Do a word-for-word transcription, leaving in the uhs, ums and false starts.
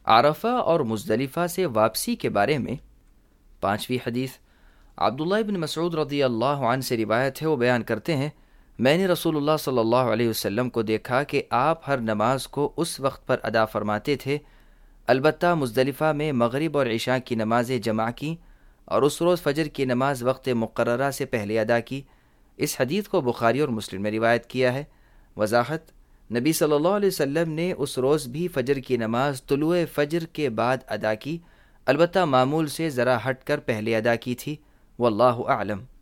आरफा और मुज़दलिफ़ा से वापसी के बारे में पाँचवीं हदीस अब्दुल्लाह इब्न मसऊद रज़ियल्लाहु अन्हु से रिवायत है। वो बयान करते हैं, मैंने रसूलुल्लाह सल्लल्लाहु अलैहि वसल्लम को देखा कि आप हर नमाज को उस वक्त पर अदा फरमाते थे, अलबत्ता मुज़दलिफ़ा में मगरिब और इशा की नमाज़ें जमा की और उस रोज़ फ़जर की नमाज वक्त मुक़र्ररा से पहले अदा की। इस हदीस को बुखारी और मुस्लिम में रिवायत किया है। वज़ाहत, नबी सल्लल्लाहु अलैहि वसल्लम ने उस रोज़ भी फ़जर की नमाज तुलुए फ़जर के बाद अदा की, अलबत्ता मामूल से ज़रा हट कर पहले अदा की थी। वल्लाहु आलम।